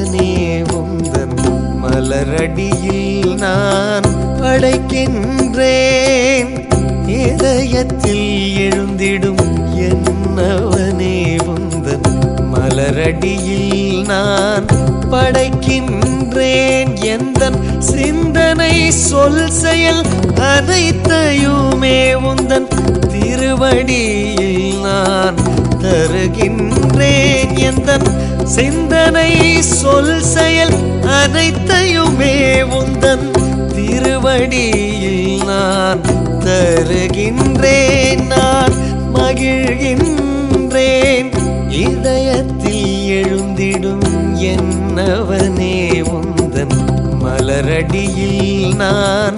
என்னவனே உந்தன் மலரடியில் நான் படைக்கின்றேன். இதயத்தில் எழுந்திடும் என்னவனே உந்தன் மலரடியில் நான் படைக்கின்றேன். எந்தன் சிந்தனை சொல் செயல் அனைத்தையுமே உந்தன் திருவடியில் நான் தருகின்றேன். எந்தன் சிந்தனை சொல் செயல் அனைத்தையுமே உந்தன் திருவடியில் நான் தருகின்றேன். நான் மகிழ்கின்றேன். இதயத்தில் எழுந்திடும் என்னவனே உந்தன் மலரடியில் நான்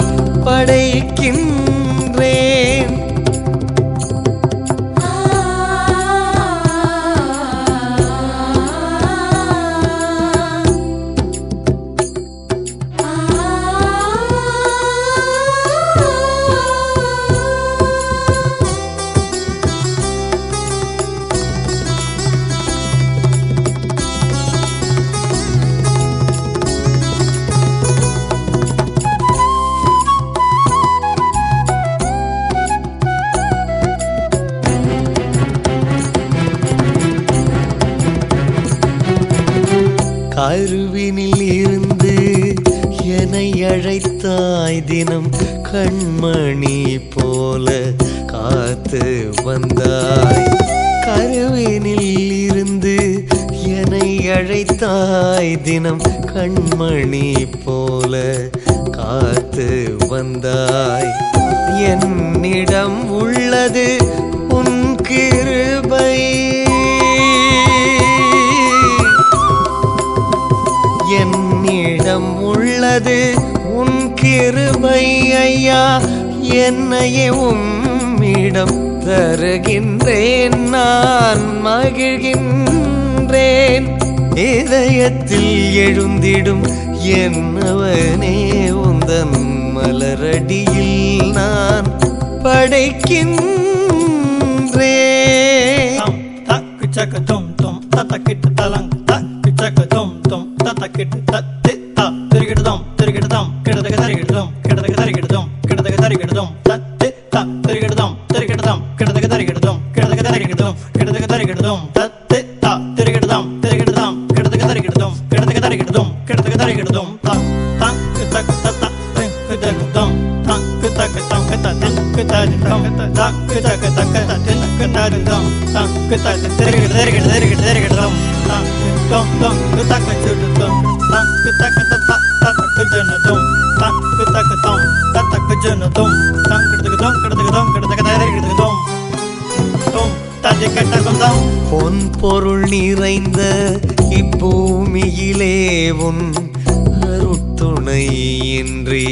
படைக்கின்றேன். கருவினில் இருந்து என்னை அழைத்தாய். தினம் கண்மணி போல காத்து வந்தாய். கருவினில் இருந்து என்னை அழைத்தாய். தினம் கண்மணி போல காத்து வந்தாய். என்னிடம் உள்ளது உன் கிருபை. என்னிடம் உள்ளது உன் கிருபை ஐயா. என்னையே உம்மிடம் தருகின்றேன். நான் மகிழ்கின்றேன். இதயத்தில் எழுந்திடும் என்னவனே உந்தன் மலரடியில் நான் படைக்கின்றேன். கிட்டு தத்து தா திருகிடுதோம் திருகிடுதோம் கிடதக தரிகிடுதோம் கிடதக தரிகிடுதோம் கிடதக தரிகிடுதோம் தத்து தா திருகிடுதோம் திருகிடுதோம் கிடதக தரிகிடுதோம் கிடதக தரிகிடுதோம் கிடதக தரிகிடுதோம் தத்து தா திருகிடுதோம் திருகிடுதோம் கிடதக தரிகிடுதோம் கிடதக தரிகிடுதோம் கிடதக தரிகிடுதோம் தா தக்கு தக்கு தத்தா தக்கு தகுதோம் தக்கு தக்கு தக்கு தக்கு தகுதோம் தக்கு தக்கு தக்கு தக்கு தகுதோம் தக்கு தக்கு திருகிடு திருகிடு திருகிடு திருகிடுதோம் தக்கு dom dom tak tak dom tak tak tak tak jana dom tak tak dom tak jana dom tak dom dom dom தஜிகட்ட dom. பொன் பொருள் நிறைந்த இப்பூமியிலே உன் அருட்துணை இன்றி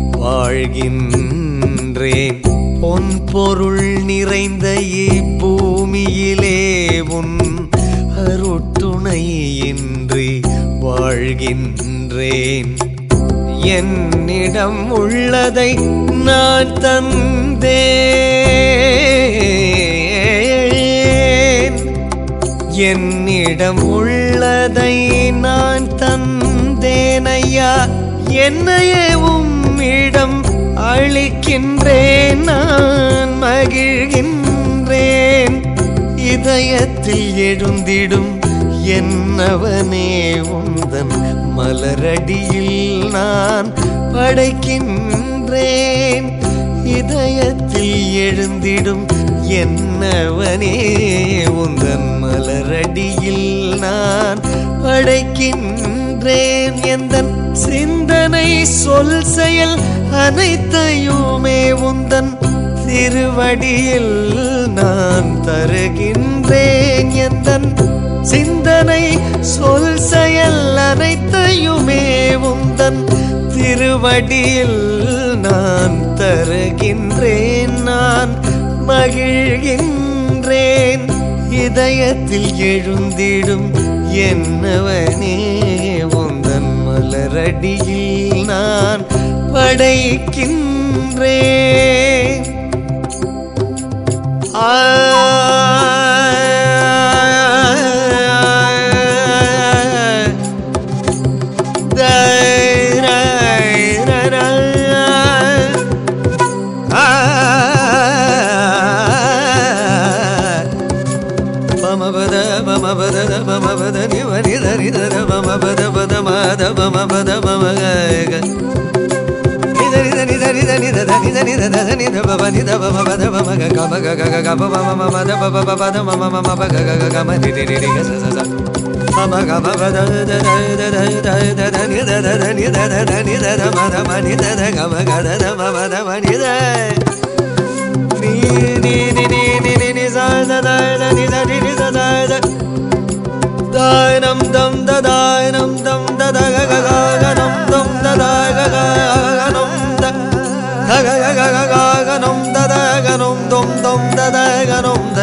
வாழ்கின்றேன். பொன் பொருள் நிறைந்த இப்பூமியிலே உன் அருட்துணை இன்றி வாழ்கின்றேன். என்னிடம் உள்ளதை நான் தந்தேன். என்னிடம் உள்ளதை நான் தந்தேன் ஐயா. என்னையே உம்மிடம் அளிக்கின்றேன். நான் மகிழ்கின்றேன். இதயத்தில் எழுந்திடும் என்னவனே உந்தன் மலரடியில் நான் படைக்கின்றேன். இதயத்தில் எழுந்திடும் என்னவனே உந்தன் மலரடியில் நான் படைக்கின்றேன். எந்தன் சிந்தனை சொல் செயல் அனைத்தையுமே உந்தன் திருவடியில் நான் தருகின்றேன். எந்தன் சிந்தனை சொல் செயல் அனைத்தையுமே உந்தன் திருவடியில் நான் தருகின்றேன். நான் மகிழ்கின்றேன். இதயத்தில் எழுந்திடும் என்னவனே உந்தன் மலரடியில் நான் படைக்கின்றேன். Dainam dam da dainam dam da da ga ga ga nam dam da da ga ga nam da ga ga ga ga ga nam da da ga nam dam dam da da ga nam da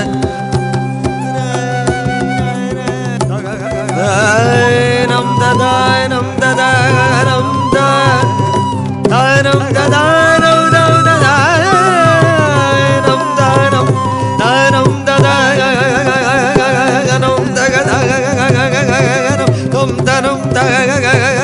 dainam da dainam da da ga nam da dainam da dainam da da dainam dainam dainam da da ga ga ga nam da ga da ga ga ga nam dum da nam da ga ga